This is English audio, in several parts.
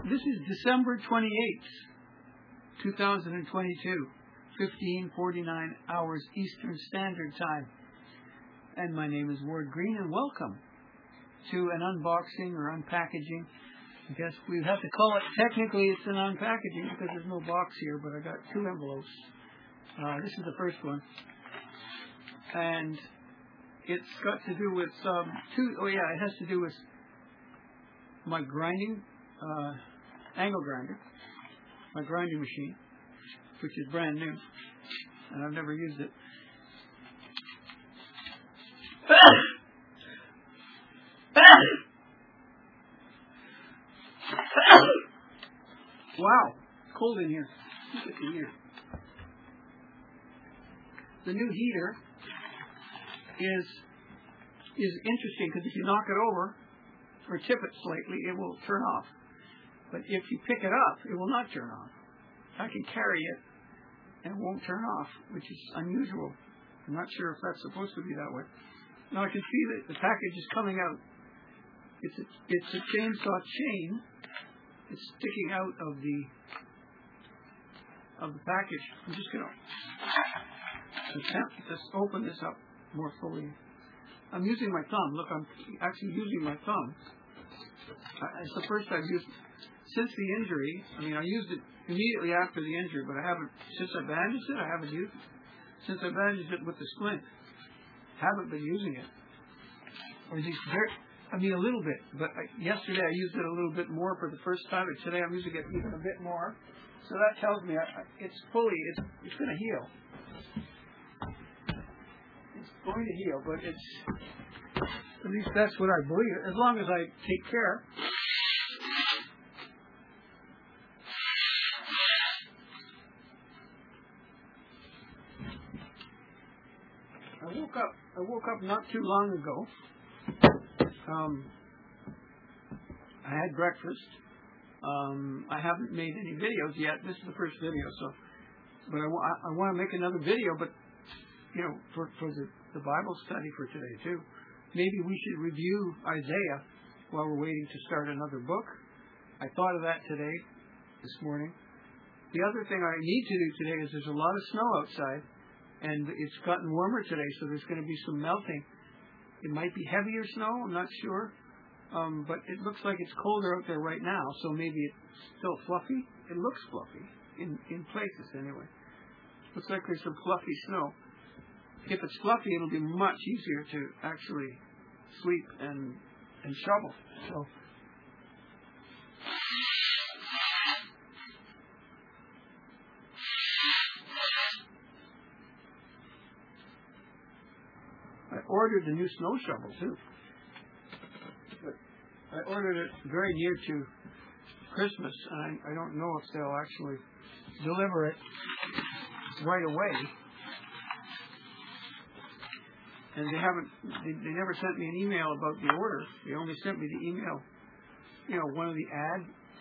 This is December 28th, 2022, 15:49 hours Eastern Standard Time. And my name is Ward Green, and welcome to an unboxing or unpackaging. I guess we have to call it, technically it's an unpackaging because there's no box here, but I got two envelopes. This is the first one. And it's got to do with it has to do with my grinding, angle grinder, my grinding machine, which is brand new, and I've never used it. Wow, cold in here. Look at the heater. The new heater is interesting because if you knock it over or tip it slightly, it will turn off. But if you pick it up, it will not turn off. I can carry it and it won't turn off, which is unusual. I'm not sure if that's supposed to be that way. Now I can see that the package is coming out. It's a chainsaw chain. It's sticking out of the package. I'm just going to attempt to open this up more fully. I'm using my thumb. Look, I'm actually using my thumb. It's the first I've used since the injury. I mean, I used it immediately after the injury, but I haven't, since I bandaged it, I haven't used it. Since I bandaged it with the splint, haven't been using it. Or at least a little bit. But yesterday I used it a little bit more for the first time, and today I'm using it even a bit more. So that tells me it's going to heal. It's going to heal, but at least that's what I believe. As long as I take care. I woke up not too long ago. I had breakfast. I haven't made any videos yet. This is the first video, but I want to make another video, but for the Bible study for today too. Maybe we should review Isaiah while we're waiting to start another book. I thought of that this morning. The other thing I need to do today is there's a lot of snow outside, and it's gotten warmer today, so there's going to be some melting. It might be heavier snow, I'm not sure, but it looks like it's colder out there right now, so maybe it's still fluffy. It looks fluffy, in places anyway. Looks like there's some fluffy snow. If it's fluffy, it'll be much easier to actually sweep and shovel. So I ordered a new snow shovel too. But I ordered it very near to Christmas, and I don't know if they'll actually deliver it right away. And they never sent me an email about the order. They only sent me the email, one of the ad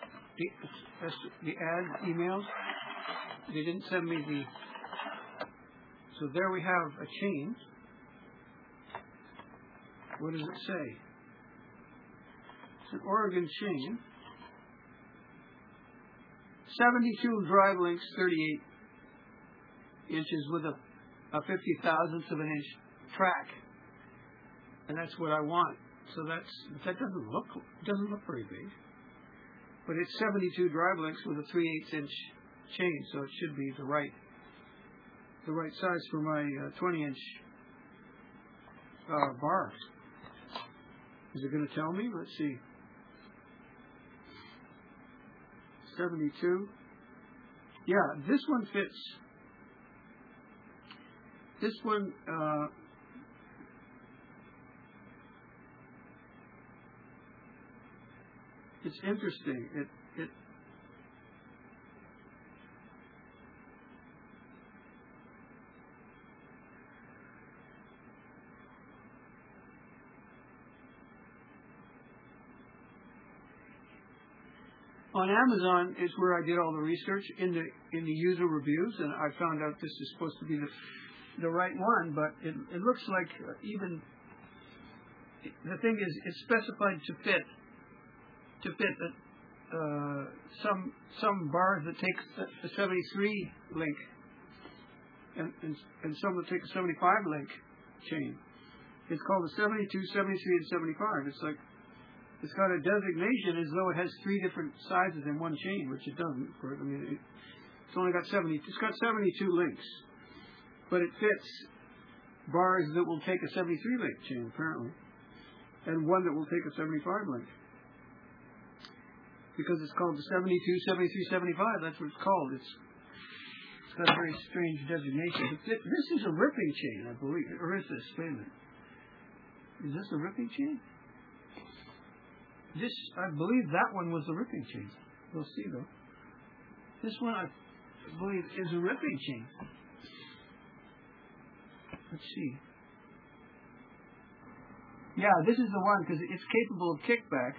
emails. They didn't send me so there we have a chain. What does it say? It's an Oregon chain. 72 drive links, 38 inches with a 50,000th of an inch track, and that's what I want. So that doesn't look very big, but it's 72 drive links with a 3/8 inch chain, so it should be the right size for my 20-inch bar. Is it going to tell me? Let's see. 72. Yeah, this one fits. This one it's interesting. It on Amazon is where I did all the research in the user reviews, and I found out this is supposed to be the right one, but it looks like even the thing is it's specified to fit some bars that take a 73 link and some that take a 75 link chain. It's called a 72, 73, and 75. It's like it's got a designation as though it has three different sizes in one chain, which it doesn't. I mean, it's only got 70. It's got 72 links, but it fits bars that will take a 73 link chain apparently, and one that will take a 75 link. Because it's called the 72, 73, 75. That's what it's called. It's got a very strange designation. This is a ripping chain, I believe. Or is this? Wait a minute. Is this a ripping chain? This, I believe that one was the ripping chain. We'll see, though. This one, I believe, is a ripping chain. Let's see. Yeah, this is the one because it's capable of kickback.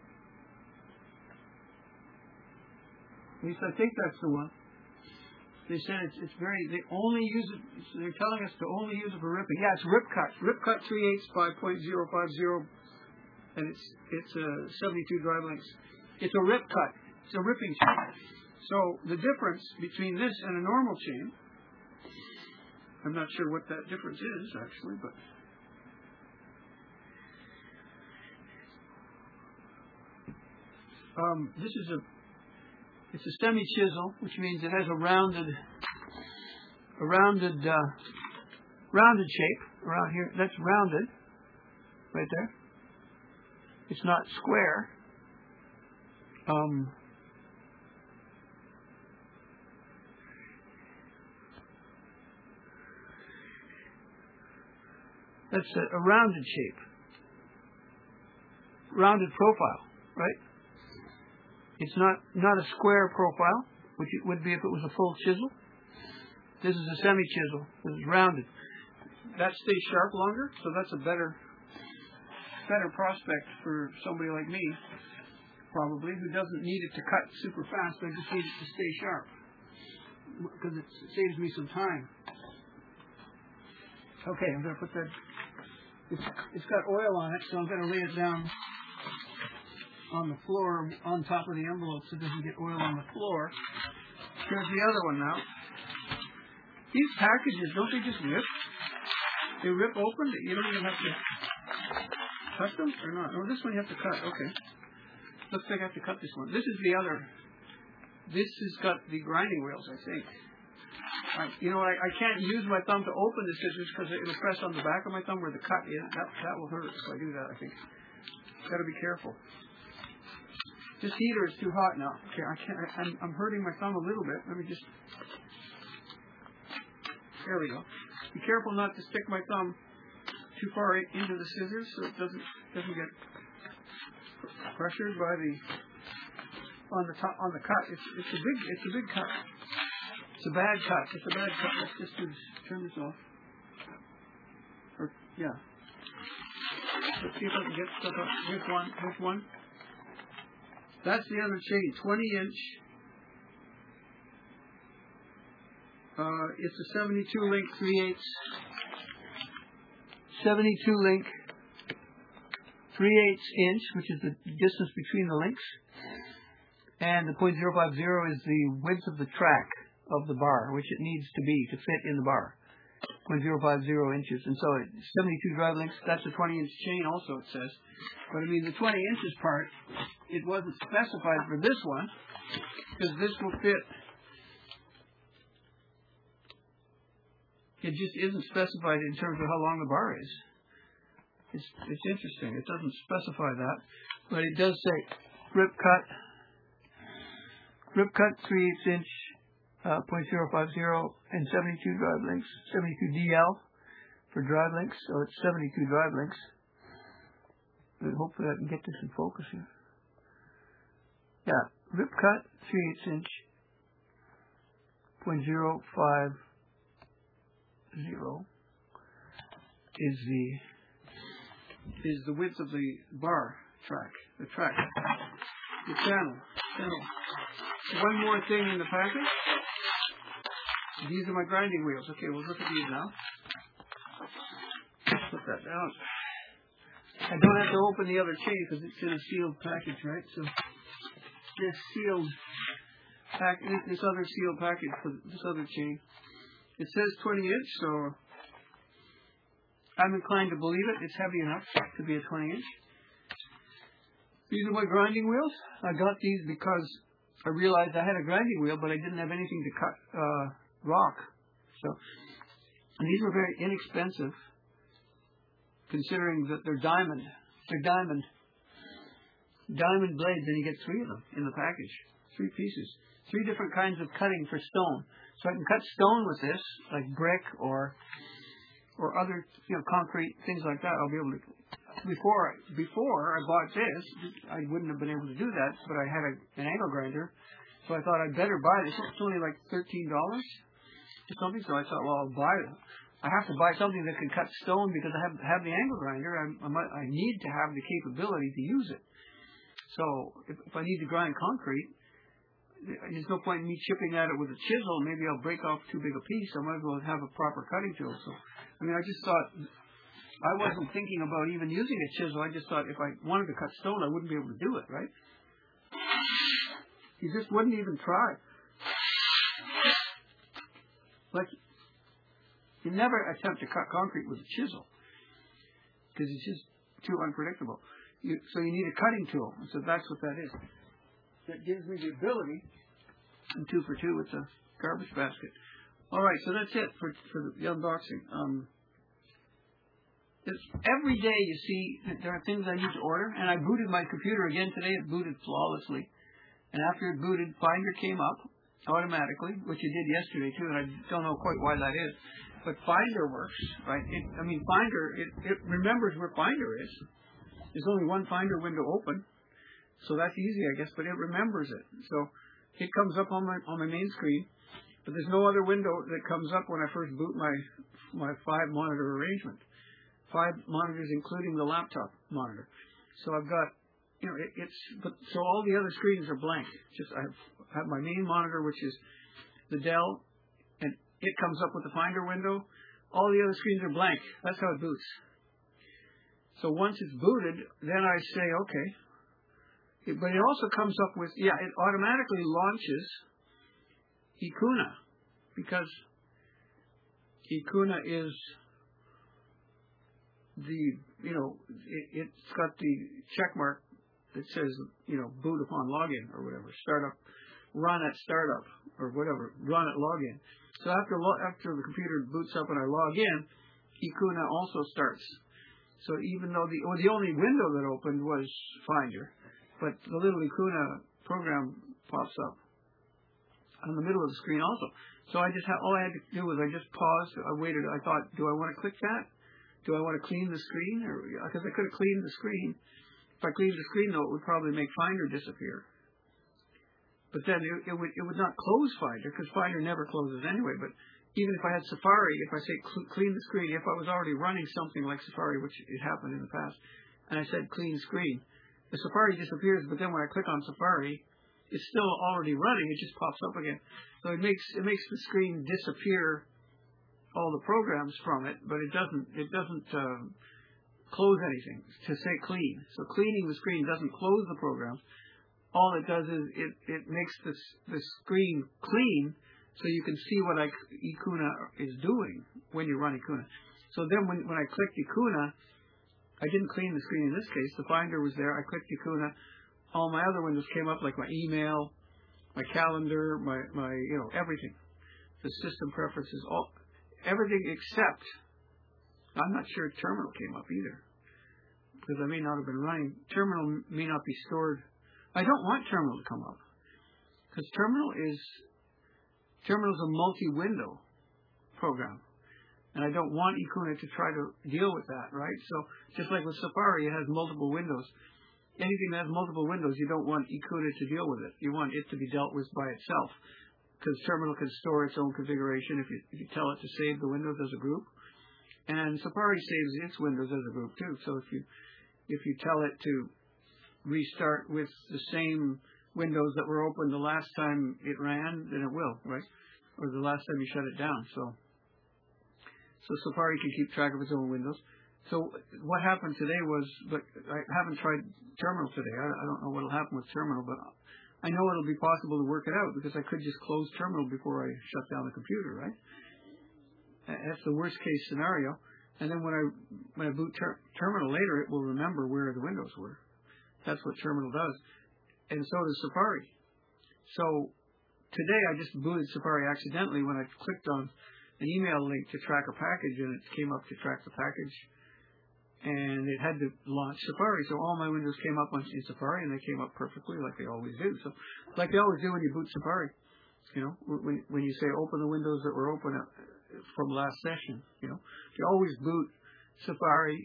At least I think that's the one. They said it's very. They only use it. They're telling us to only use it for ripping. Yeah, it's rip cut. Rip cut 3/8 by .050, and it's 72 drive links. It's a rip cut. It's a ripping chain. So the difference between this and a normal chain, I'm not sure what that difference is actually, but. This is it's a semi-chisel, which means it has a rounded shape around here. That's rounded, right there. It's not square. That's a rounded shape, rounded profile, right? It's not a square profile, which it would be if it was a full chisel. This is a semi-chisel. This is rounded. That stays sharp longer, so that's a better prospect for somebody like me, probably, who doesn't need it to cut super fast. I just need it to stay sharp because it saves me some time. Okay, I'm going to put that. It's got oil on it, so I'm going to lay it down on the floor, on top of the envelope, so it doesn't get oil on the floor. Here's the other one now. These packages, don't they just rip? They rip open? You don't even have to cut them or not? Oh, this one you have to cut. Okay. Looks like I have to cut this one. This is the other. This has got the grinding wheels, I think. I can't use my thumb to open this scissors because it'll press on the back of my thumb where the cut is. That will hurt if I do that, I think. Got to be careful. This heater is too hot now. Okay, I can't. I'm hurting my thumb a little bit. Let me just. There we go. Be careful not to stick my thumb too far into the scissors so it doesn't get pressured by on the cut. It's a big cut. It's a bad cut. It's a bad cut. Let's just turn this off. Yeah. Let's see if I can get stuff up. Here's one. That's the other chain, 20-inch. It's a 72-link 3/8. 72-link 3/8 inch, which is the distance between the links. And the .050 is the width of the track of the bar, which it needs to be to fit in the bar. 0.050 inches. And so 72 drive links, that's a 20-inch chain also, it says. But I mean, the 20 inches part, it wasn't specified for this one, because this will fit. It just isn't specified in terms of how long the bar is. It's interesting. It doesn't specify that. But it does say rip cut 3/8 inch, .050 and 72 drive links, 72 DL for drive links, so it's 72 drive links. But hopefully I can get this in focus here. Yeah, rip cut 3/8 inch, .050 is the width of the bar track, the channel. One more thing in the package. These are my grinding wheels. Okay, we'll look at these now. Put that down. I don't have to open the other chain because it's in a sealed package, right? So this sealed this other sealed package for this other chain. It says 20-inch, so I'm inclined to believe it. It's heavy enough to be a 20-inch. These are my grinding wheels. I got these because I realized I had a grinding wheel, but I didn't have anything to cut rock. So, and these were very inexpensive, considering that they're diamond. They're diamond blades, and you get 3 of them in the package. 3 pieces. 3 different kinds of cutting for stone. So I can cut stone with this, like brick or other, concrete, things like that. I'll be able to. Before I bought this, I wouldn't have been able to do that, but I had an angle grinder, so I thought I'd better buy this. It's only like $13 or something, so I thought, well, I'll buy it. I have to buy something that can cut stone because I have the angle grinder. I need to have the capability to use it. So if I need to grind concrete, there's no point in me chipping at it with a chisel. Maybe I'll break off too big a piece. I might as well have a proper cutting tool. So, I just thought, I wasn't thinking about even using a chisel. I just thought if I wanted to cut stone, I wouldn't be able to do it, right? You just wouldn't even try. Like, you never attempt to cut concrete with a chisel because it's just too unpredictable. So you need a cutting tool. So that's what that is. That gives me the ability. And 2 for 2, it's a garbage basket. All right, so that's it for the unboxing. Every day you see that there are things I need to order, and I booted my computer again today. It booted flawlessly, and after it booted, Finder came up automatically, which it did yesterday too, and I don't know quite why that is. But Finder works, right? Finder, it remembers where Finder is. There's only one Finder window open, so that's easy, I guess, but it remembers it. So it comes up on my main screen, but there's no other window that comes up when I first boot my 5-monitor arrangement. 5 monitors, including the laptop monitor. So I've got, so all the other screens are blank. I have my main monitor, which is the Dell, and it comes up with the Finder window. All the other screens are blank. That's how it boots. So once it's booted, then I say, okay. But it also comes up with, it automatically launches Icuna, because Icuna is it's got the check mark that says, boot upon login or whatever, startup, run at startup or whatever, run at login. So after the computer boots up and I log in, Icuna also starts. So even though the only window that opened was Finder, but the little Icuna program pops up in the middle of the screen also. So all I had to do was I just paused, I waited, I thought, do I want to click that? Do I want to clean the screen? Because I could have cleaned the screen. If I cleaned the screen, though, it would probably make Finder disappear. But then it would not close Finder, because Finder never closes anyway. But even if I had Safari, if I say clean the screen, if I was already running something like Safari, which it happened in the past, and I said clean screen, the Safari disappears, but then when I click on Safari, it's still already running. It just pops up again. So it makes the screen disappear all the programs from it, but it doesn't close anything to say clean. So cleaning the screen doesn't close the programs. All it does is it makes the screen clean, so you can see what Icuna is doing when you run Icuna. So then when I clicked Icuna, I didn't clean the screen in this case. The Finder was there. I clicked Icuna. All my other windows came up, like my email, my calendar, my everything. The system preferences, everything except, I'm not sure Terminal came up either, because I may not have been running. Terminal may not be stored. I don't want Terminal to come up, because Terminal is a multi-window program, and I don't want Icuna to try to deal with that, right? So just like with Safari, it has multiple windows. Anything that has multiple windows, you don't want Icuna to deal with it. You want it to be dealt with by itself, because Terminal can store its own configuration if you tell it to save the windows as a group, and Safari saves its windows as a group too. So if you tell it to restart with the same windows that were open the last time it ran, then it will, right? Or the last time you shut it down. So Safari can keep track of its own windows. So what happened today was, but I haven't tried Terminal today. I don't know what will happen with Terminal, but I know it'll be possible to work it out because I could just close terminal before I shut down the computer, right? That's the worst case scenario. And then when I boot terminal later, it will remember where the windows were. That's what terminal does. And so does Safari. So today I just booted Safari accidentally when I clicked on an email link to track a package, and it came up to track the package. And it had to launch Safari. So all my windows came up in Safari, and they came up perfectly like they always do. So like they always do when you boot Safari. You know, when you say open the windows that were open from last session, you know, you always boot Safari,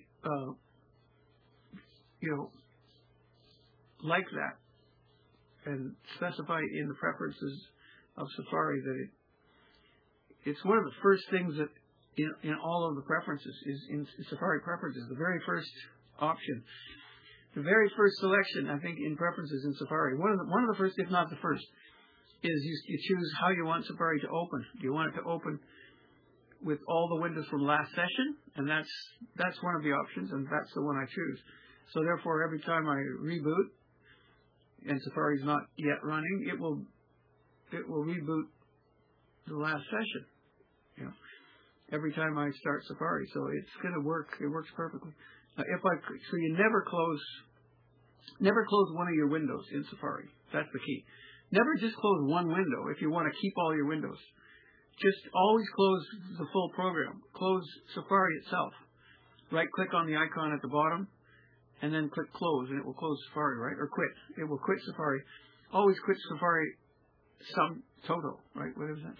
you know, like that, and specify in the preferences of Safari that it's one of the first things that in all of the preferences is in Safari preferences, the very first option, the very first selection, I think, in preferences in Safari, one of the first, if not the first, is you choose how you want Safari to open. Do you want it to open with all the windows from last session? And that's one of the options, and that's the one I choose. So therefore, every time I reboot and Safari is not yet running, it will reboot the last session. You know, every time I start Safari, so it's going to work. It works perfectly. So you never close one of your windows in Safari. That's the key. Never just close one window if you want to keep all your windows. Just always close the full program. Close Safari itself. Right-click on the icon at the bottom, and then click Close, and it will close Safari, right? Or quit. It will quit Safari. Always quit Safari sum total, right? What is that?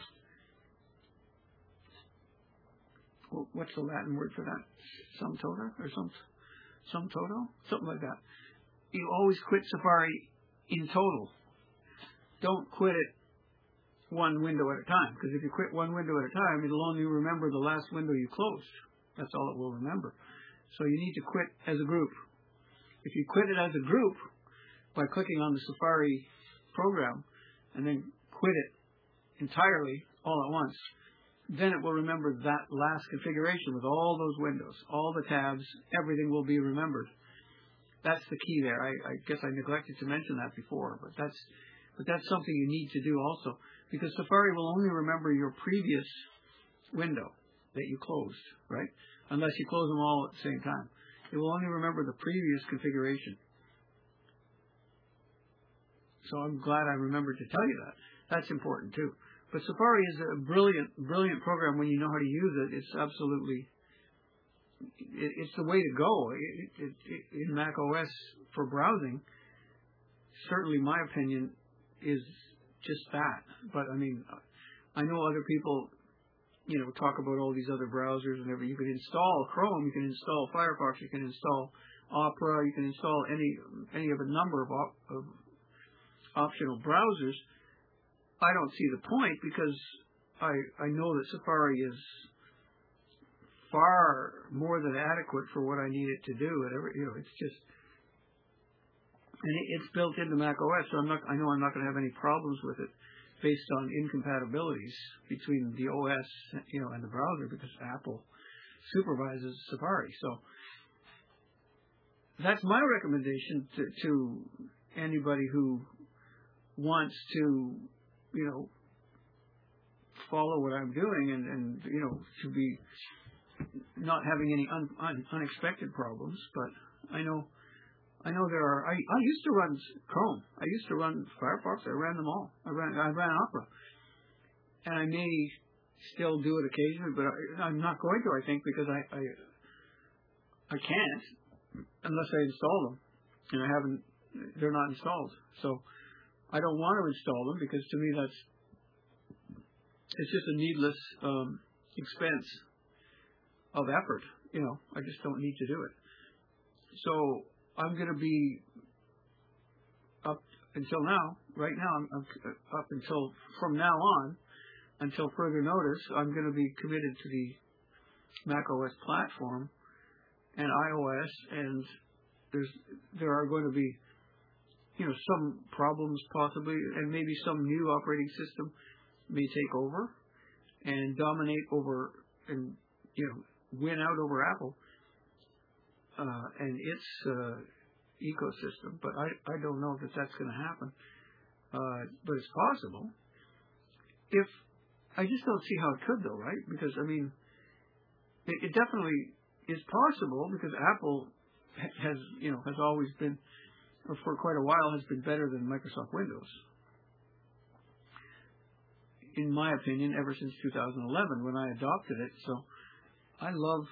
What's the Latin word for that? Sum total? Or sum total? Something like that. You always quit Safari in total. Don't quit it one window at a time, because if you quit one window at a time, it'll only remember the last window you closed. That's all it will remember. So you need to quit as a group. If you quit it as a group by clicking on the Safari program and then quit it entirely all at once, then it will remember that last configuration with all those windows, all the tabs, everything will be remembered. That's the key there. I guess I neglected to mention that before, but that's something you need to do also, because Safari will only remember your previous window that you closed, right? Unless you close them all at the same time. It will only remember the previous configuration. So I'm glad I remembered to tell you that. That's important too. But Safari is a brilliant, brilliant program when you know how to use it. It's absolutely, it's the way to go in Mac OS for browsing. Certainly my opinion is just that. But I mean, I know other people, you know, talk about all these other browsers and everything. You can install Chrome, you can install Firefox, you can install Opera, you can install any of a number of optional browsers. I don't see the point, because I know that Safari is far more than adequate for what I need it to do. It's just, and it's built into Mac OS, so I know I'm not going to have any problems with it based on incompatibilities between the OS, and the browser, because Apple supervises Safari. So that's my recommendation to anybody who wants to, follow what I'm doing and to be not having any unexpected problems. But I know there are. I used to run Chrome. I used to run Firefox. I ran them all. I ran Opera, and I may still do it occasionally, but I'm not going to. I think because I can't unless I install them, and they're not installed. So I don't want to install them, because to me it's just a needless expense of effort. I just don't need to do it. So I'm going to be up until now. Right now, I'm up until from now on, until further notice. I'm going to be committed to the Mac OS platform and iOS, and there are going to be some problems possibly, and maybe some new operating system may take over and dominate over and win out over Apple and its ecosystem. But I don't know that that's going to happen. but it's possible. If I just don't see how it could, though, right? Because I mean, it definitely is possible because Apple has always been, or for quite a while, has been better than Microsoft Windows. In my opinion, ever since 2011 when I adopted it. So I love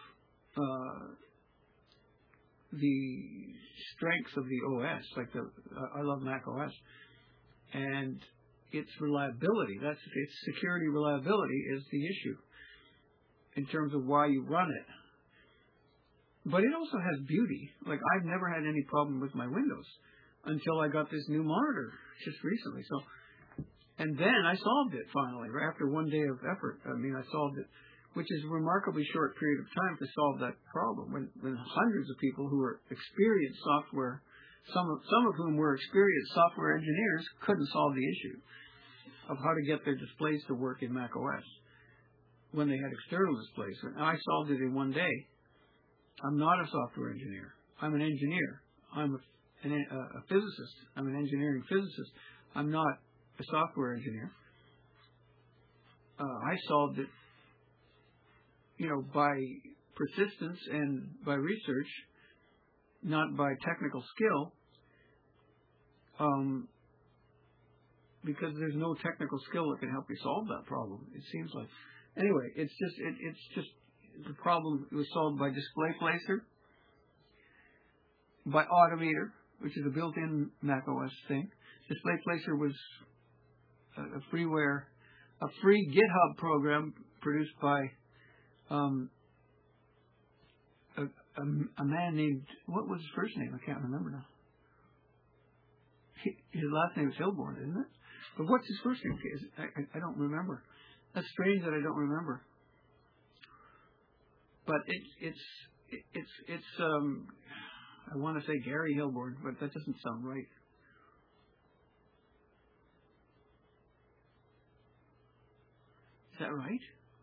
the strengths of the OS. I love Mac OS and its reliability. Its security reliability is the issue in terms of why you run it. But it also has beauty. Like, I've never had any problem with my Windows until I got this new monitor just recently. And then I solved it finally, right after one day of effort. I mean, I solved it, which is a remarkably short period of time to solve that problem. When hundreds of people who were experienced software, some of whom were experienced software engineers, couldn't solve the issue of how to get their displays to work in Mac OS when they had external displays. And I solved it in one day. I'm not a software engineer. I'm an engineer. I'm a physicist. I'm an engineering physicist. I'm not a software engineer. I solved it, by persistence and by research, not by technical skill, because there's no technical skill that can help you solve that problem. It seems like. Anyway, it's just the problem was solved by Display Placer, by Autometer, which is a built-in Mac OS thing. Display Placer was a free GitHub program produced by a man named, what was his first name? I can't remember now. His last name is Hilborn, isn't it? But what's his first name? I don't remember. That's strange that I don't remember. But it's I want to say Gary Hilborn, but that doesn't sound right. Is that right?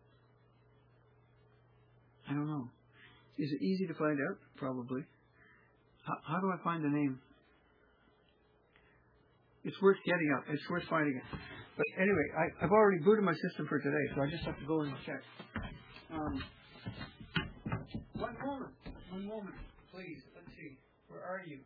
I don't know. Is it easy to find out? Probably. How do I find the name? It's worth getting out. It's worth finding it. But anyway, I've already booted my system for today, so I just have to go and check. One moment, please. Let's see. Where are you?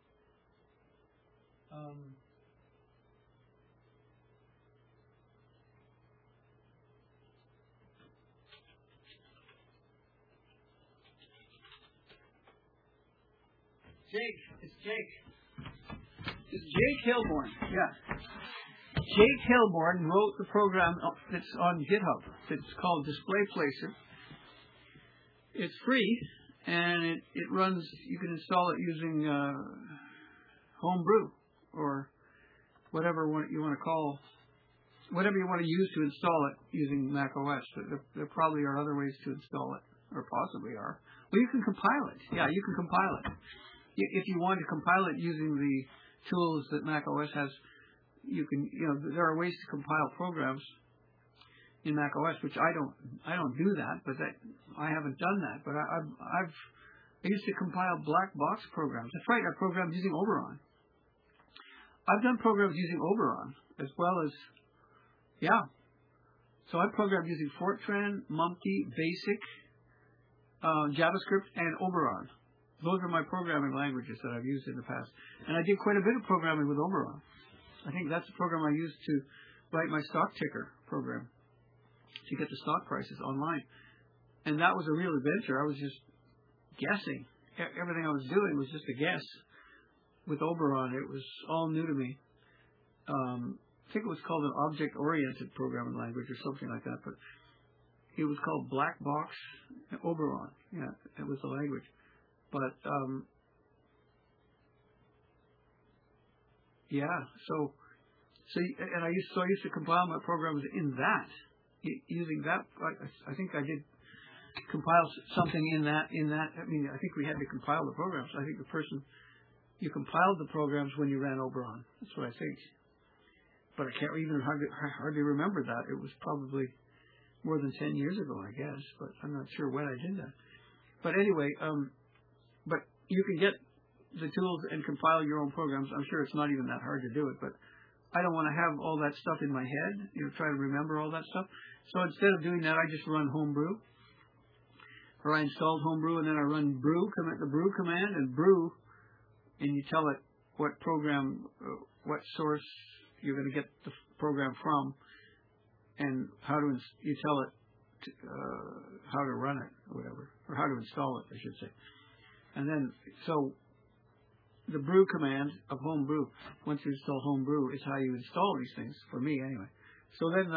Jake. It's Jake. It's Jake Hilborn. Yeah. Jake Hilborn wrote the program that's on GitHub. It's called Display Placer. It's free, and it runs. You can install it using Homebrew or whatever you want to call, whatever you want to use to install it using Mac OS. There probably are other ways to install it, or possibly are. Well, you can compile it. Yeah, you can compile it. If you want to compile it using the tools that Mac OS has, you can. There are ways to compile programs in Mac OS, which I don't do that, but I haven't done that. But I used to compile black box programs. That's right, I programmed using Oberon. I've done programs using Oberon as well as, yeah. So I programmed using Fortran, Mumty, Basic, JavaScript, and Oberon. Those are my programming languages that I've used in the past. And I did quite a bit of programming with Oberon. I think that's the program I used to write my stock ticker program to get the stock prices online. And that was a real adventure. I was just guessing. Everything I was doing was just a guess. With Oberon, it was all new to me. I think it was called an object-oriented programming language or something like that, but it was called Black Box Oberon. Yeah, that was the language. But yeah, I used to compile my programs in that, using that. I think I did compile something in that. I mean, I think we had to compile the programs. I think you compiled the programs when you ran Oberon. That's what I think. But I can't even hardly remember that. It was probably more than 10 years ago, I guess. But I'm not sure when I did that. But anyway, but you can get the tools and compile your own programs. I'm sure it's not even that hard to do it, but I don't want to have all that stuff in my head, try to remember all that stuff. So instead of doing that, I just run Homebrew, or I installed Homebrew, and then I run the brew command, and brew, and you tell it what program, what source you're going to get the program from, and you tell it how to run it, or whatever, or how to install it, I should say. And then, so the brew command of Homebrew, once you install Homebrew, is how you install these things, for me anyway. So then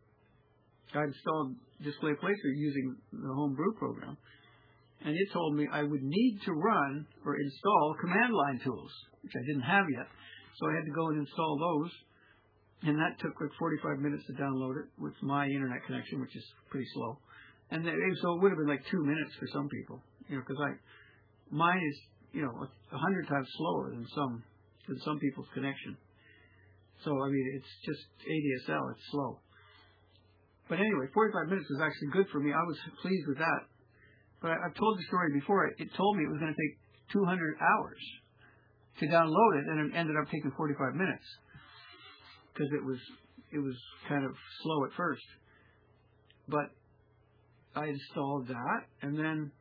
I installed Display Placer using the Homebrew program, and it told me I would need to run or install command line tools, which I didn't have yet. So I had to go and install those, and that took like 45 minutes to download it with my internet connection, which is pretty slow. And so it would have been like 2 minutes for some people, because mine is 100 times slower than some people's connection. So I mean, it's just ADSL, it's slow. But anyway, 45 minutes was actually good for me. I was pleased with that. But I've told the story before. It told me it was going to take 200 hours to download it, and it ended up taking 45 minutes because it was kind of slow at first. But I installed that, and then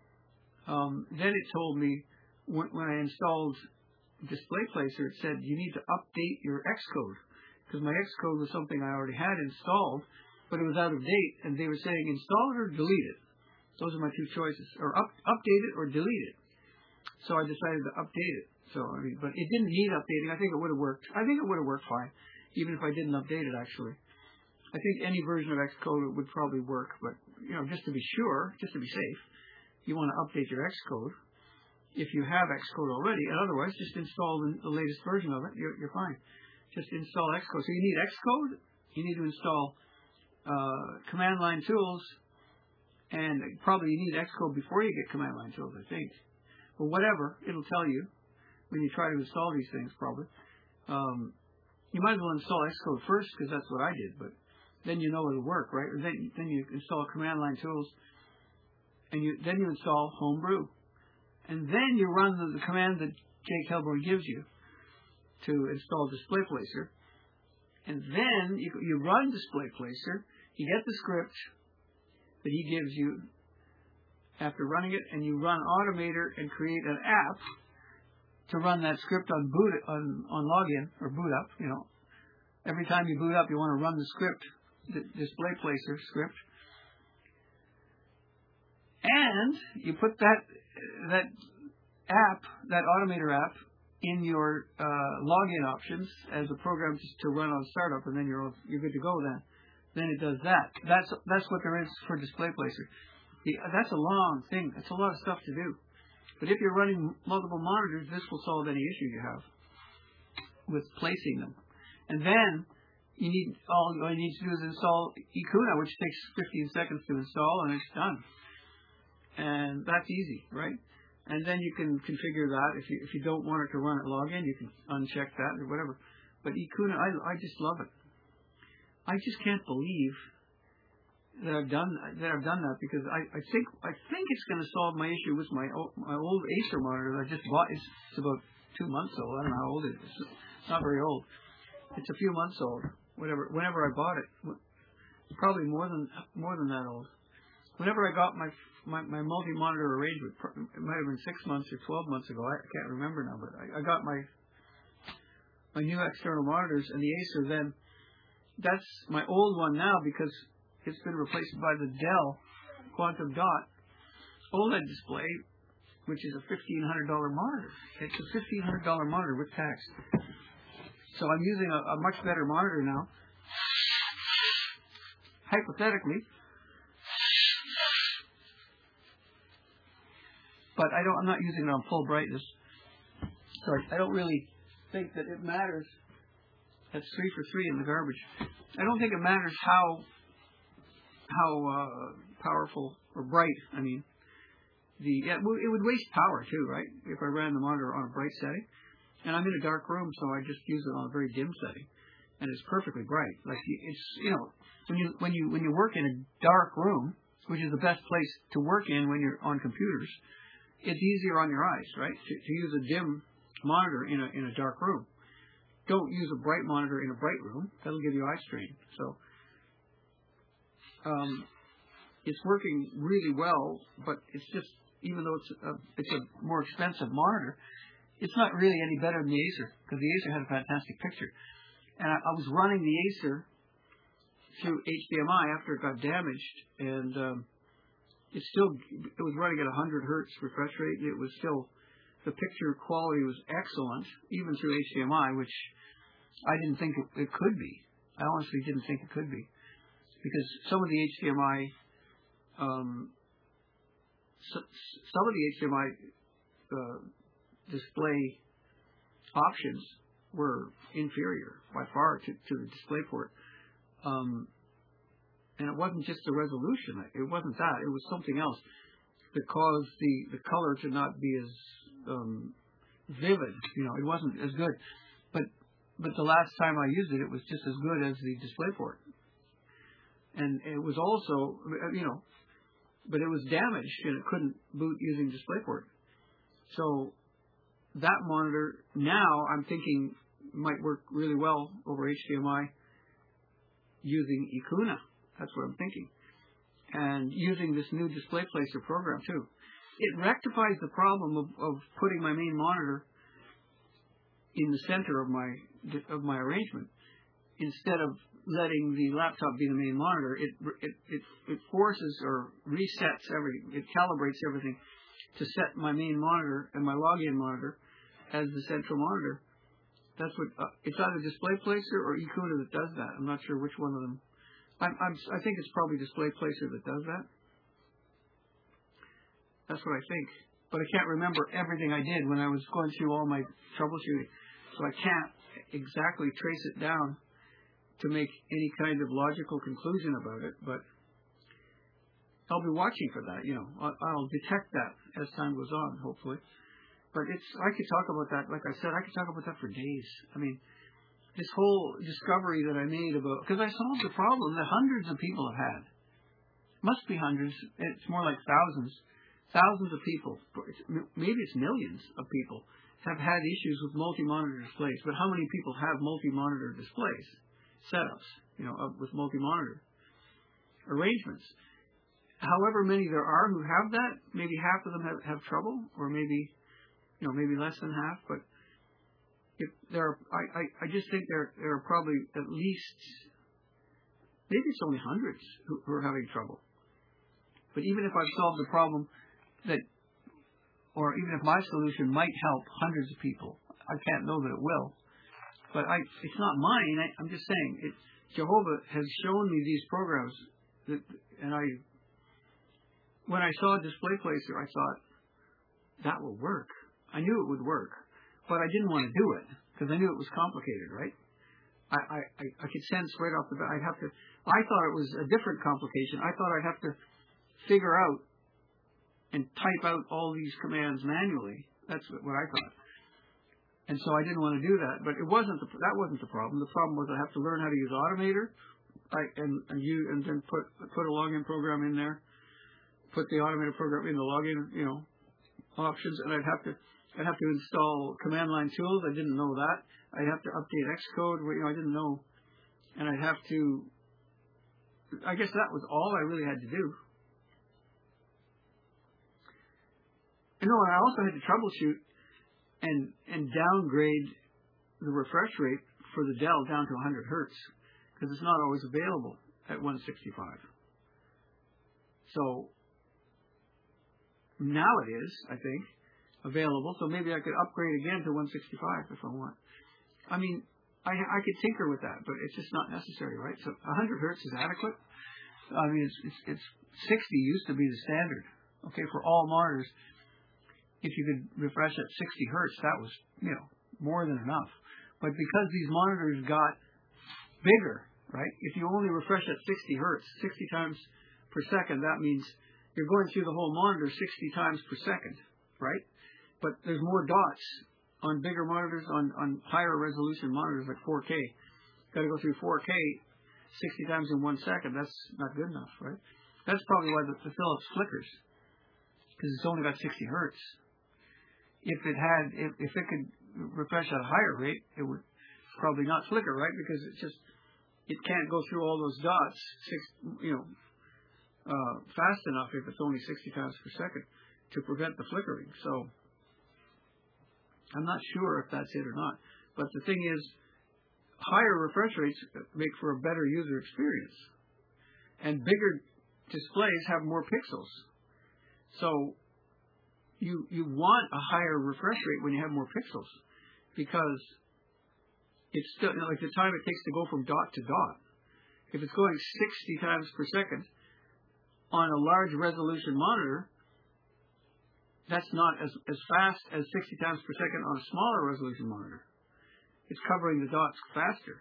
it told me when I installed Display Placer, it said you need to update your Xcode, because my Xcode was something I already had installed, but it was out of date, and they were saying install it or delete it. Those are my two choices, or update it or delete it. So I decided to update it. So I mean, but it didn't need updating. I think it would have worked. I think it would have worked fine, even if I didn't update it. Actually, I think any version of Xcode would probably work. But just to be sure, just to be safe, you want to update your Xcode if you have Xcode already, and otherwise just install the latest version of it. You're fine. Just install Xcode. So you need Xcode. You need to install command line tools. And probably you need Xcode before you get command line tools, I think. But whatever, it'll tell you when you try to install these things, probably. You might as well install Xcode first, because that's what I did, but then you know it'll work, right? Or then you install command line tools, and then you install Homebrew. And then you run the command that Jake Helborn gives you to install Display Placer. And then you run Display Placer, you get the script that he gives you after running it, and you run Automator and create an app to run that script on login or boot up. Every time you boot up, you want to run the script, the Display Placer script, and you put that app, that Automator app, in your login options as a program to run on startup, and then you're good to go then. Then it does that. That's what there is for Display Placer. That's a long thing. That's a lot of stuff to do. But if you're running multiple monitors, this will solve any issue you have with placing them. And then all you need to do is install Icuna, which takes 15 seconds to install, and it's done. And that's easy, right? And then you can configure that. If you don't want it to run at login, you can uncheck that or whatever. But Icuna, I just love it. I just can't believe that I've done that, because I think it's going to solve my issue with my old Acer monitor that I just bought. It's about 2 months old. I don't know how old it is. It's not very old. It's a few months old. Whenever I bought it, probably more than that old. Whenever I got my multi-monitor arrangement, it might have been 6 months or 12 months ago. I can't remember now, but I got my new external monitors, and the Acer then. That's my old one now, because it's been replaced by the Dell Quantum Dot OLED display, which is a $1,500 monitor. It's a $1,500 monitor with tax. So I'm using a much better monitor now. Hypothetically. But I'm not using it on full brightness. So I don't really think that it matters. That's 3 for 3 in the garbage. I don't think it matters how powerful or bright. I mean, it would waste power too, right? If I ran the monitor on a bright setting, and I'm in a dark room, so I just use it on a very dim setting, and it's perfectly bright. Like it's when you work in a dark room, which is the best place to work in when you're on computers, it's easier on your eyes, right? To use a dim monitor in a dark room. don't use a bright monitor in a bright room. That'll give you eye strain. So it's working really well, but it's just, even though it's a more expensive monitor, it's not really any better than the Acer, because the Acer had a fantastic picture. And I was running the Acer through HDMI after it got damaged, and it was running at 100 hertz refresh rate, and it was still, the picture quality was excellent, even through HDMI, which I didn't think it could be. I honestly didn't think it could be, because some of the HDMI, display options were inferior by far to the DisplayPort. And it wasn't just the resolution. It wasn't that. It was something else that caused the color to not be as vivid. It wasn't as good. But the last time I used it, it was just as good as the DisplayPort. And it was also, but it was damaged and it couldn't boot using DisplayPort. So that monitor now I'm thinking might work really well over HDMI using Icuna. That's what I'm thinking. And using this new Display Placer program too. It rectifies the problem of putting my main monitor in the center of my arrangement. Instead of letting the laptop be the main monitor, it forces or resets everything. It calibrates everything to set my main monitor and my login monitor as the central monitor. That's what it's either Display Placer or Icuna that does that. I'm not sure which one of them. I think it's probably Display Placer that does that. That's what I think. But I can't remember everything I did when I was going through all my troubleshooting, so I can't exactly trace it down to make any kind of logical conclusion about it. But I'll be watching for that. I'll detect that as time goes on, hopefully. But I could talk about that. Like I said, I could talk about that for days. I mean, this whole discovery that I made about, because I solved a problem that hundreds of people have had. Must be hundreds. It's more like thousands. Thousands of people, maybe it's millions of people, have had issues with multi-monitor displays. But how many people have multi-monitor displays, setups, with multi-monitor arrangements? However many there are who have that, maybe half of them have trouble, or maybe less than half. But if there are, I just think there are probably at least, maybe it's only hundreds who are having trouble. But even if I've solved the problem or even if my solution might help hundreds of people, I can't know that it will. But it's not mine. I'm just saying, Jehovah has shown me these programs, when I saw Display Placer, I thought, that will work. I knew it would work, but I didn't want to do it, because I knew it was complicated, right? I could sense right off the bat, I thought it was a different complication. I thought I'd have to figure out and type out all these commands manually. That's what I thought. And so I didn't want to do that. But that wasn't the problem. The problem was I have to learn how to use Automator, and then put a login program in there, put the Automator program in the login, options, and I'd have to install command line tools. I didn't know that. I'd have to update Xcode. I didn't know, and I'd have to. I guess that was all I really had to do. And I also had to troubleshoot and downgrade the refresh rate for the Dell down to 100 hertz, because it's not always available at 165. So now it is, I think, available. So maybe I could upgrade again to 165 if I want. I mean, I could tinker with that, but it's just not necessary, right? So 100 hertz is adequate. I mean, it's 60 used to be the standard, okay, for all monitors. If you could refresh at 60 hertz, that was, more than enough. But because these monitors got bigger, right? If you only refresh at 60 hertz, 60 times per second, that means you're going through the whole monitor 60 times per second, right? But there's more dots on bigger monitors, on higher resolution monitors like 4K. Got to go through 4K 60 times in 1 second. That's not good enough, right? That's probably why the Philips flickers, because it's only got 60 hertz. If it could refresh at a higher rate, it would probably not flicker, right? Because it can't go through all those dots, fast enough if it's only 60 times per second to prevent the flickering. So I'm not sure if that's it or not. But the thing is, higher refresh rates make for a better user experience. And bigger displays have more pixels. So you want a higher refresh rate when you have more pixels, because it's still, like the time it takes to go from dot to dot. If it's going 60 times per second on a large resolution monitor, that's not as fast as 60 times per second on a smaller resolution monitor. It's covering the dots faster,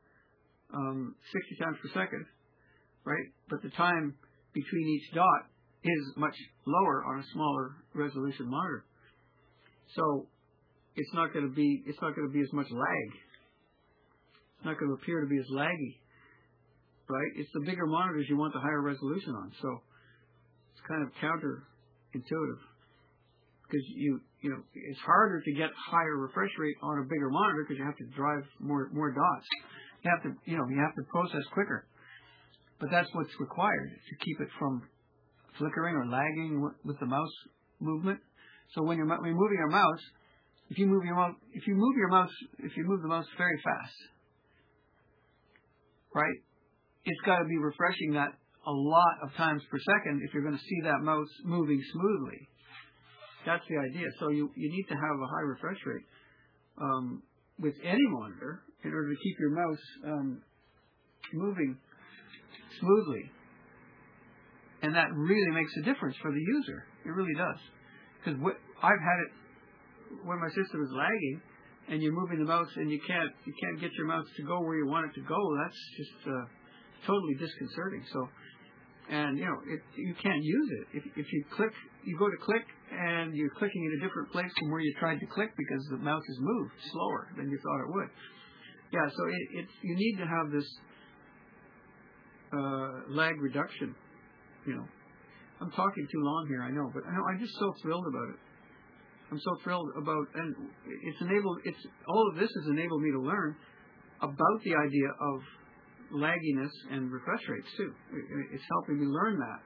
60 times per second, right? But the time between each dot is much lower on a smaller resolution monitor. So it's not going to be as much lag. It's not going to appear to be as laggy, right? It's the bigger monitors you want the higher resolution on. So it's kind of counterintuitive, because it's harder to get higher refresh rate on a bigger monitor because you have to drive more dots. You have to process quicker. But that's what's required to keep it from flickering or lagging with the mouse movement. So when you're moving your mouse, if you move the mouse very fast, right, it's got to be refreshing that a lot of times per second if you're going to see that mouse moving smoothly. That's the idea. So you need to have a high refresh rate with any monitor in order to keep your mouse moving smoothly. And that really makes a difference for the user. It really does. Because I've had it when my system is lagging and you're moving the mouse and you can't get your mouse to go where you want it to go. That's just totally disconcerting. So, and you can't use it. If you go to click and you're clicking in a different place from where you tried to click because the mouse has moved slower than you thought it would. Yeah, so you need to have this lag reduction. I'm talking too long here, I know, but I'm just so thrilled about it. I'm so thrilled about, and all of this has enabled me to learn about the idea of lagginess and refresh rates too. It's helping me learn that,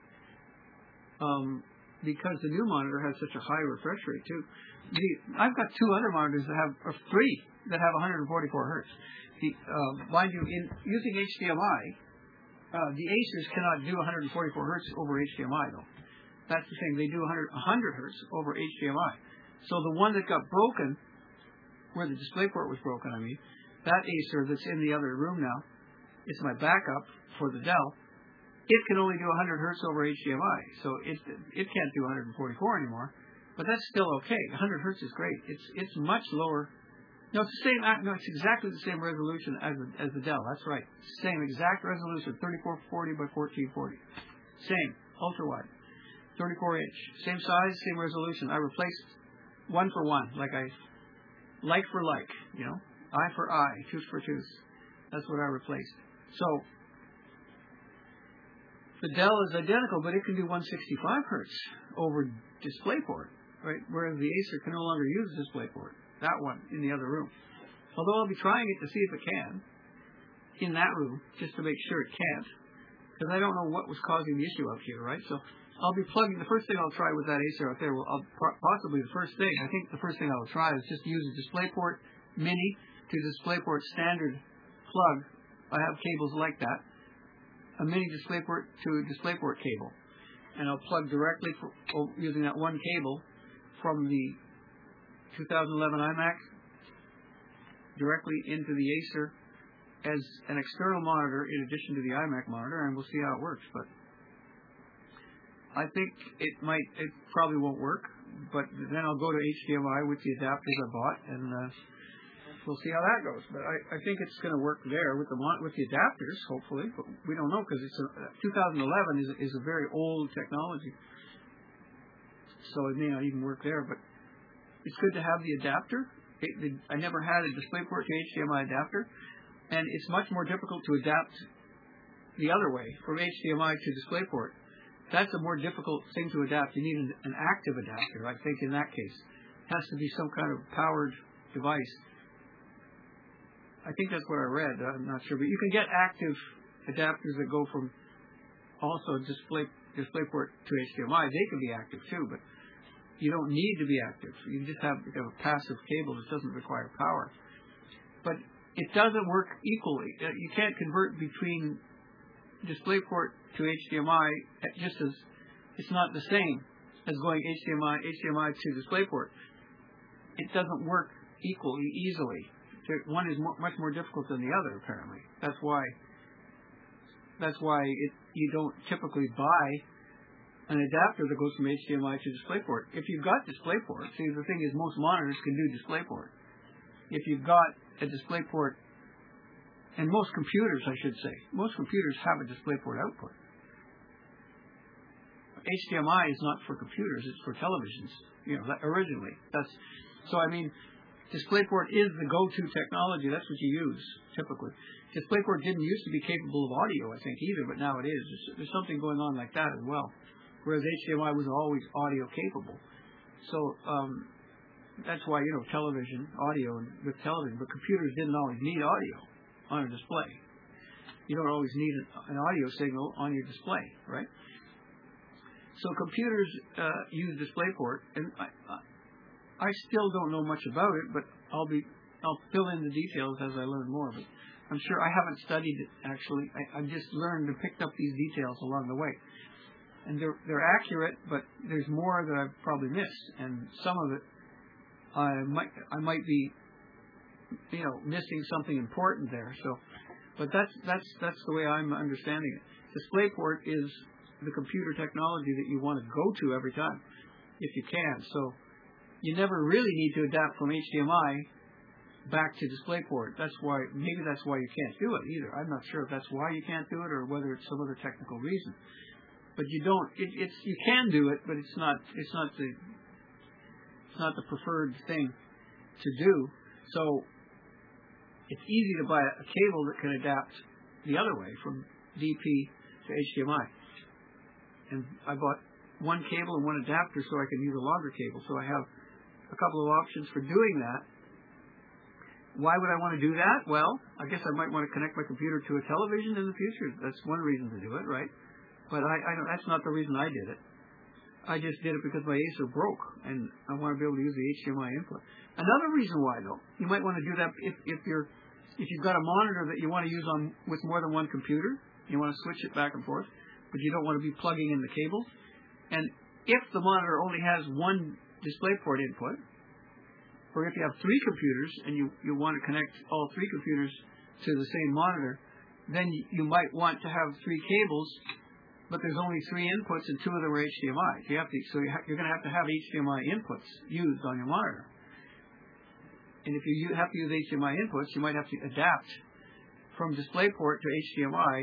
because the new monitor has such a high refresh rate too. I've got two other monitors or three that have 144 hertz. Mind you, in using HDMI, the Acers cannot do 144 hertz over HDMI though. That's the thing. They do 100 hertz over HDMI. So the one that got broken, where the DisplayPort was broken, that Acer that's in the other room now, it's my backup for the Dell. It can only do 100 hertz over HDMI, so it can't do 144 anymore. But that's still okay. 100 hertz is great. It's much lower. No, it's the same. No, it's exactly the same resolution as the Dell. That's right. Same exact resolution, 3440 by 1440. Same, ultra wide, 34 inch, same size, same resolution. I replaced one for one, like for like, eye for eye, tooth for tooth. That's what I replaced. So the Dell is identical, but it can do 165 hertz over DisplayPort, right? Whereas the Acer can no longer use DisplayPort. That one in the other room. Although I'll be trying it to see if it can in that room, just to make sure it can't, because I don't know what was causing the issue out here, right? So I'll be plugging. The first thing I'll try with that Acer out there, possibly the first thing. I think the first thing I'll try is just use a DisplayPort Mini to DisplayPort standard plug. I have cables like that. A Mini DisplayPort to a DisplayPort cable, and I'll plug directly using that one cable from the 2011 iMac directly into the Acer as an external monitor in addition to the iMac monitor, and we'll see how it works. But I think it probably won't work, but then I'll go to HDMI with the adapters I bought, and we'll see how that goes. But I think it's going to work there with the adapters, hopefully, but we don't know, because 2011 is a very old technology, so it may not even work there. But it's good to have the adapter. I never had a DisplayPort to HDMI adapter, and it's much more difficult to adapt the other way, from HDMI to DisplayPort. That's a more difficult thing to adapt. You need an active adapter, I think, in that case. It has to be some kind of powered device. I think that's what I read. I'm not sure, but you can get active adapters that go from also DisplayPort to HDMI. They can be active too, but you don't need to be active. You just have a passive cable that doesn't require power. But it doesn't work equally. You can't convert between DisplayPort to HDMI just as it's not the same as going HDMI to DisplayPort. It doesn't work equally easily. One is much more difficult than the other, apparently. That's why you don't typically buy an adapter that goes from HDMI to DisplayPort. If you've got DisplayPort, see, the thing is most monitors can do DisplayPort. If you've got a DisplayPort, and most computers, I should say, most computers have a DisplayPort output. HDMI is not for computers, it's for televisions, originally. So I mean, DisplayPort is the go-to technology. That's what you use, typically. DisplayPort didn't used to be capable of audio, I think, either, but now it is. There's something going on like that as well, whereas HDMI was always audio capable. So that's why, television, audio with television, but computers didn't always need audio on a display. You don't always need an audio signal on your display, right? So computers use DisplayPort, and I still don't know much about it, but I'll fill in the details as I learn more. But I'm sure I haven't studied it actually. I've just learned and picked up these details along the way, and they're accurate, but there's more that I've probably missed, and some of it I might be missing something important there. So, but that's the way I'm understanding it. DisplayPort is the computer technology that you want to go to every time, if you can. So you never really need to adapt from HDMI back to DisplayPort. Maybe that's why you can't do it either. I'm not sure if that's why you can't do it or whether it's some other technical reason. But you don't. You can do it, but it's not the preferred thing to do. So it's easy to buy a cable that can adapt the other way from DP to HDMI. And I bought one cable and one adapter so I can use a longer cable. So I have a couple of options for doing that. Why would I want to do that? Well, I guess I might want to connect my computer to a television in the future. That's one reason to do it, right? But that's not the reason I did it. I just did it because my Acer broke, and I want to be able to use the HDMI input. Another reason why, though, you might want to do that if you've got a monitor that you want to use with more than one computer, you want to switch it back and forth, but you don't want to be plugging in the cables. And if the monitor only has one DisplayPort input, or if you have three computers and you want to connect all three computers to the same monitor, then you might want to have three cables, but there's only three inputs and two of them are HDMI. So you're going to have HDMI inputs used on your monitor. And if you have to use HDMI inputs, you might have to adapt from DisplayPort to HDMI,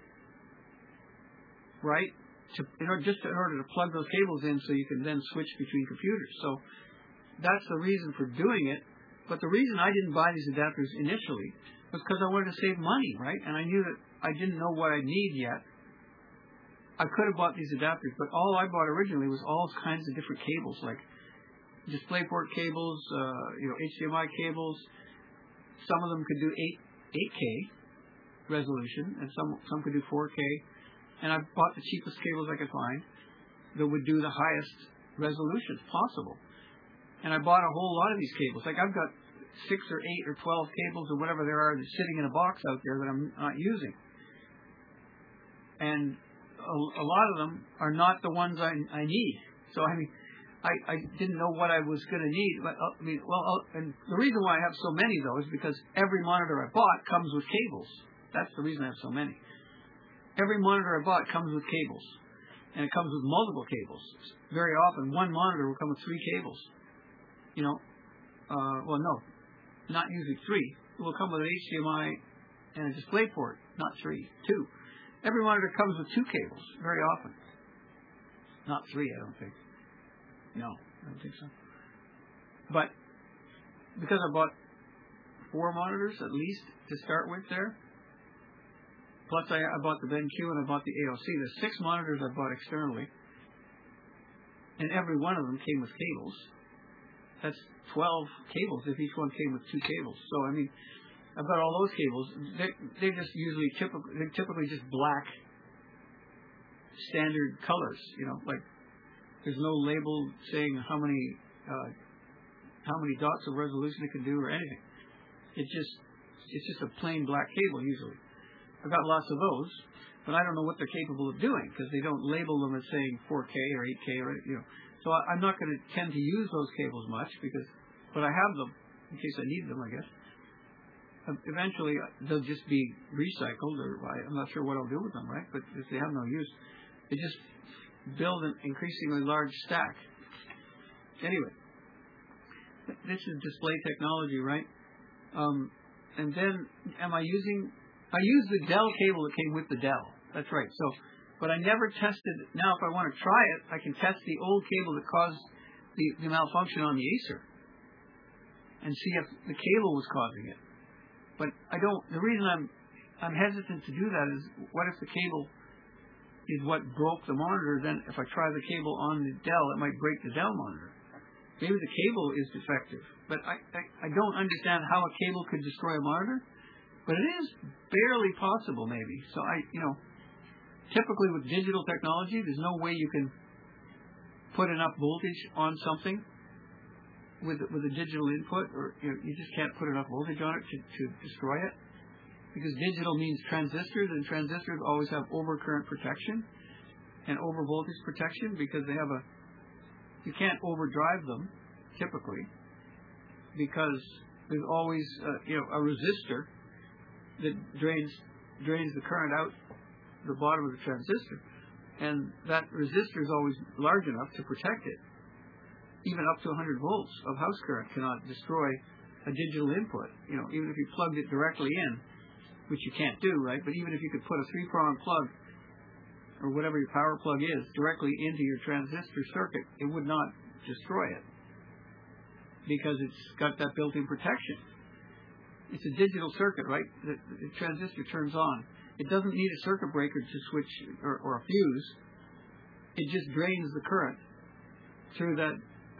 right? In order to plug those cables in so you can then switch between computers. So that's the reason for doing it. But the reason I didn't buy these adapters initially was because I wanted to save money, right? And I knew that I didn't know what I need yet. I could have bought these adapters, but all I bought originally was all kinds of different cables, like DisplayPort cables, HDMI cables. Some of them could do 8K resolution, and some could do 4K. And I bought the cheapest cables I could find that would do the highest resolution possible. And I bought a whole lot of these cables. Like I've got 6 or 8 or 12 cables or whatever there are that's sitting in a box out there that I'm not using. And a lot of them are not the ones I need. So I mean, I didn't know what I was going to need. But and the reason why I have so many though is because every monitor I bought comes with cables. That's the reason I have so many. Every monitor I bought comes with cables, and it comes with multiple cables. Very often, one monitor will come with 3 cables. No, not usually 3. It will come with an HDMI and a DisplayPort, not 3, 2. Every monitor comes with 2 cables, very often. Not 3, I don't think. No, I don't think so. But because I bought 4 monitors at least to start with there, plus I bought the BenQ and I bought the AOC. There's 6 monitors I bought externally, and every one of them came with cables. That's 12 cables if each one came with 2 cables. So I mean, I've got all those cables. They're just they're typically just black standard colors. Like there's no label saying how many dots of resolution it can do or anything. It's just a plain black cable usually. I've got lots of those, but I don't know what they're capable of doing because they don't label them as saying 4K or 8K or So I'm not going to tend to use those cables much but I have them in case I need them, I guess. Eventually they'll just be recycled, or I'm not sure what I'll do with them, right? But if they have no use, they just build an increasingly large stack. Anyway, this is display technology, right? And then I use the Dell cable that came with the Dell. That's right. But I never tested. Now, if I want to try it, I can test the old cable that caused the malfunction on the Acer and see if the cable was causing it. But I don't. The reason I'm hesitant to do that is, what if the cable is what broke the monitor? Then if I try the cable on the Dell, it might break the Dell monitor. Maybe the cable is defective, but I don't understand how a cable could destroy a monitor. But it is barely possible, maybe. So typically with digital technology, there's no way you can put enough voltage on something with a digital input, or you just can't put enough voltage on it to destroy it. Because digital means transistors, and transistors always have overcurrent protection and overvoltage protection because you can't overdrive them typically, because there's always a resistor that drains the current out the bottom of the transistor, and that resistor is always large enough to protect it. Even up to 100 volts of house current cannot destroy a digital input. Even if you plugged it directly in, which you can't do, right? But even if you could put a 3-prong plug or whatever your power plug is directly into your transistor circuit, it would not destroy it because it's got that built-in protection. It's a digital circuit, right? The transistor turns on. It doesn't need a circuit breaker to switch or a fuse. It just drains the current through that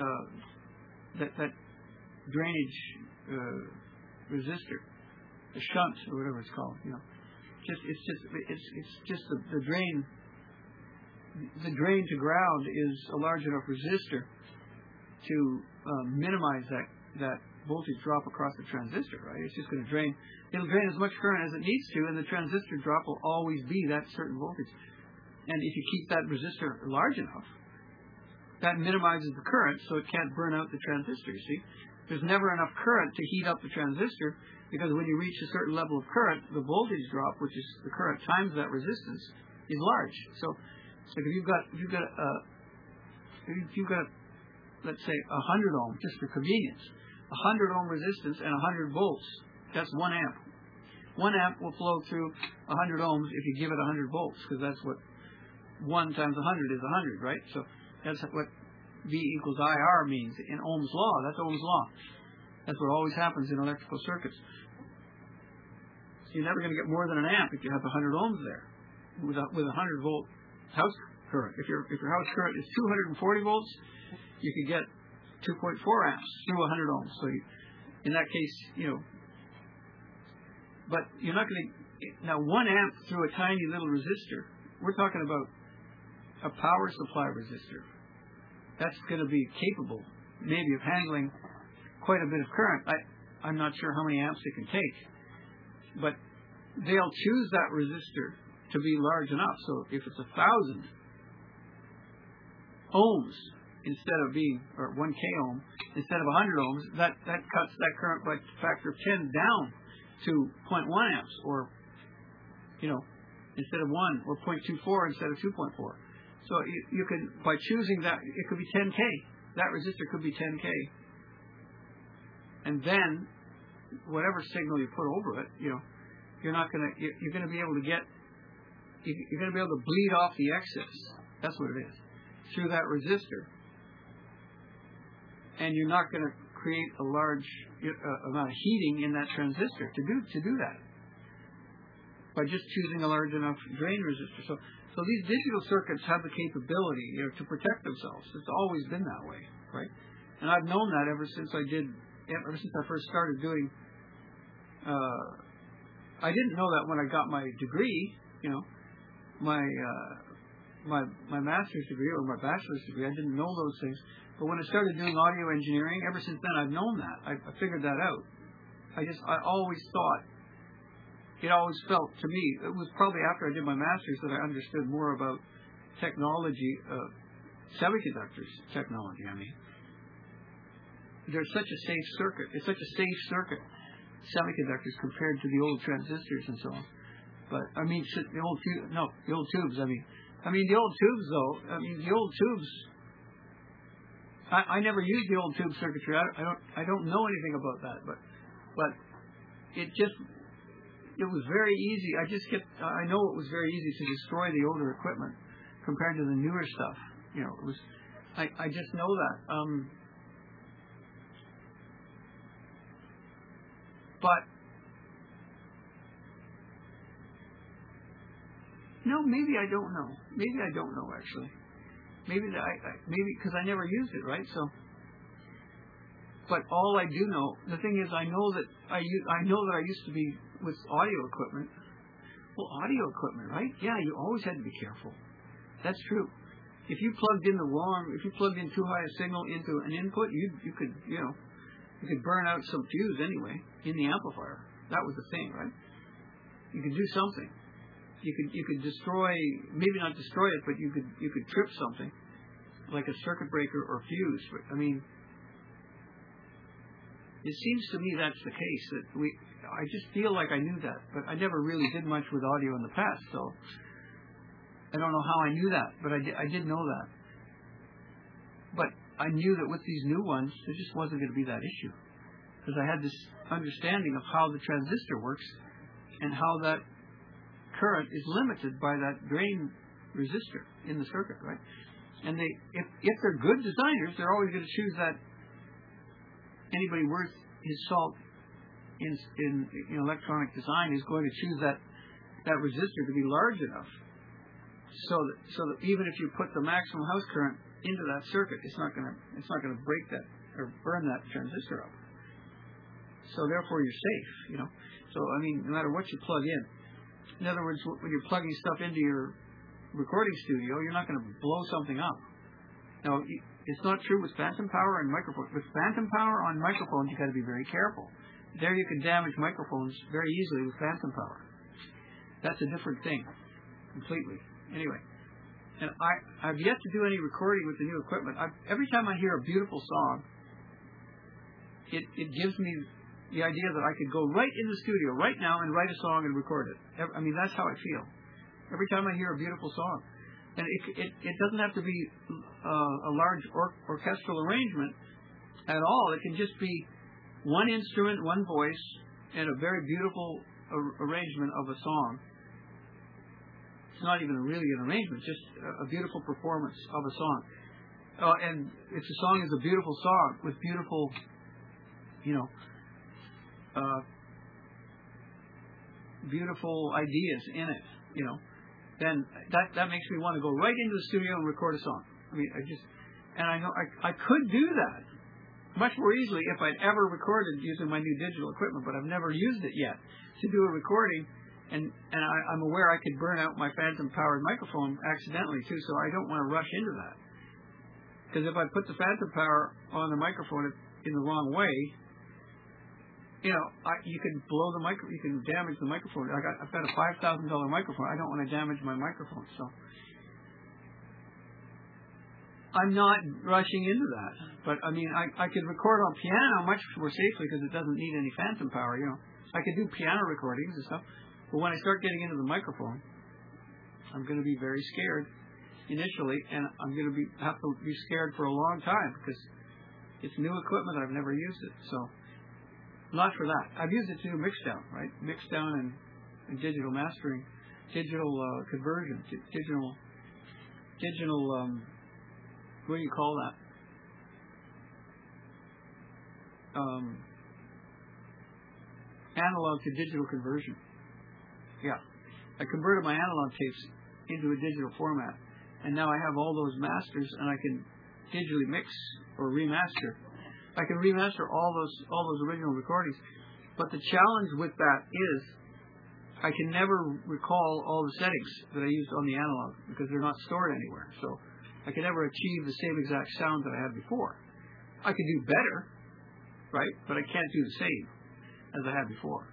drainage resistor, the shunt or whatever it's called. It's just the drain. The drain to ground is a large enough resistor to minimize that voltage drop across the transistor, right? It's just going to drain. It'll drain as much current as it needs to, and the transistor drop will always be that certain voltage. And if you keep that resistor large enough, that minimizes the current, so it can't burn out the transistor, you see? There's never enough current to heat up the transistor, because when you reach a certain level of current, the voltage drop, which is the current times that resistance, is large. So if you've got let's say 100 ohm, just for convenience, 100 ohm resistance and 100 volts, that's 1 amp. 1 amp will flow through 100 ohms if you give it 100 volts, because that's what 1 times 100 is 100, right? So that's what V equals IR means in Ohm's law. That's Ohm's law. That's what always happens in electrical circuits. So you're never going to get more than an amp if you have 100 ohms there with a 100 volt house current. If your house current is 240 volts, you could get 2.4 amps through 100 ohms. So in that case, but you're not going to, now 1 amp through a tiny little resistor, we're talking about a power supply resistor. That's going to be capable maybe of handling quite a bit of current. I'm not sure how many amps it can take, but they'll choose that resistor to be large enough. So if it's 1,000 ohms instead of being, or 1K ohm instead of 100 ohms, that cuts that current by a factor of 10 down to 0.1 amps, or instead of 1, or 0.24 instead of 2.4. So you can, by choosing that, it could be 10K. That resistor could be 10K. And then, whatever signal you put over it, you're going to be able to bleed off the excess. That's what it is. Through that resistor. And you're not going to create a large amount of heating in that transistor to do that. By just choosing a large enough drain resistor. So these digital circuits have the capability, to protect themselves. It's always been that way, right? And I've known that ever since I first started doing I didn't know that when I got my degree, my master's degree or my bachelor's degree. I didn't know those things. But when I started doing audio engineering, ever since then I've known that. I figured that out. I always thought, it always felt to me, it was probably after I did my master's that I understood more about technology, semiconductors technology, I mean. There's such a safe circuit. It's such a safe circuit, semiconductors, compared to the old transistors and so on. But, I mean, the old tubes, the old tubes, the old tubes, though, the old tubes, I never used the old tube circuitry. I don't know anything about that, but it was very easy. I know it was very easy to destroy the older equipment compared to the newer stuff. It was, I just know that. But no, maybe I don't know. Maybe I don't know actually. Maybe because I never used it, right? So, but all I do know, the thing is, I know that I used to be with audio equipment. Well, audio equipment, right? Yeah, you always had to be careful. That's true. If you plugged in too high a signal into an input, you could burn out some fuse anyway in the amplifier. That was the thing, right? You could do something. You could destroy, maybe not destroy it, but you could trip something like a circuit breaker or fuse. But I mean, it seems to me that's the case. I just feel like I knew that, but I never really did much with audio in the past, so I don't know how I knew that, but I did know that. But I knew that with these new ones, there just wasn't going to be that issue, because I had this understanding of how the transistor works and how that current is limited by that drain resistor in the circuit, right? And if they're good designers, they're always going to choose that. Anybody worth his salt in electronic design is going to choose that resistor to be large enough, so that even if you put the maximum house current into that circuit, it's not going to break that or burn that transistor up. So therefore, you're safe, So I mean, no matter what you plug in other words, when you're plugging stuff into your recording studio, you're not going to blow something up. Now, it's not true with phantom power and microphones. With phantom power on microphones, you've got to be very careful. There you can damage microphones very easily with phantom power. That's a different thing, completely. Anyway, and I've yet to do any recording with the new equipment. Every time I hear a beautiful song, it gives me the idea that I could go right in the studio right now and write a song and record it. I mean, that's how I feel. Every time I hear a beautiful song. And it doesn't have to be a large orchestral arrangement at all. It can just be one instrument, one voice, and a very beautiful arrangement of a song. It's not even really an arrangement, just a beautiful performance of a song. And if the song is a beautiful song with beautiful, beautiful ideas in it, then that makes me want to go right into the studio and record a song. I mean, I know I could do that much more easily if I'd ever recorded using my new digital equipment, but I've never used it yet to do a recording, and I'm aware I could burn out my phantom powered microphone accidentally too, so I don't want to rush into that. Because if I put the phantom power on the microphone in the wrong way, you can blow the you can damage the microphone. I've got a $5,000 microphone. I don't want to damage my microphone, so I'm not rushing into that. But I mean, I could record on piano much more safely because it doesn't need any phantom power. I could do piano recordings and stuff. But when I start getting into the microphone, I'm going to be very scared initially, and I'm going to have to be scared for a long time because it's new equipment. I've never used it, so. Not for that. I've used it to do mixdown, right? Mixdown and digital mastering, digital conversion, digital. What do you call that? Analog to digital conversion. Yeah, I converted my analog tapes into a digital format, and now I have all those masters, and I can digitally mix or remaster. I can remaster all those original recordings. But the challenge with that is I can never recall all the settings that I used on the analog because they're not stored anywhere. So I can never achieve the same exact sound that I had before. I could do better, right? But I can't do the same as I had before.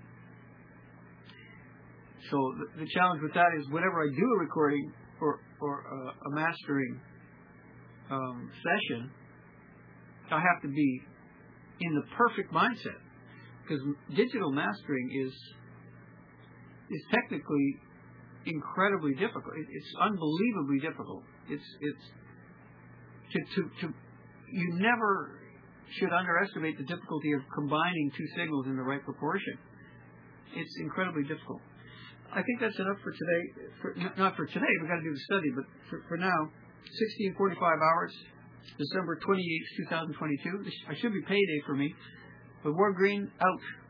So the challenge with that is whenever I do a recording or a mastering session, I have to be in the perfect mindset, because digital mastering is technically incredibly difficult. It's unbelievably difficult. You never should underestimate the difficulty of combining two signals in the right proportion. It's incredibly difficult. I think that's enough for today. Not for today, we've got to do the study, but for now, 16:45 hours, December 28th, 2022. I should be payday for me. But Ward Green out.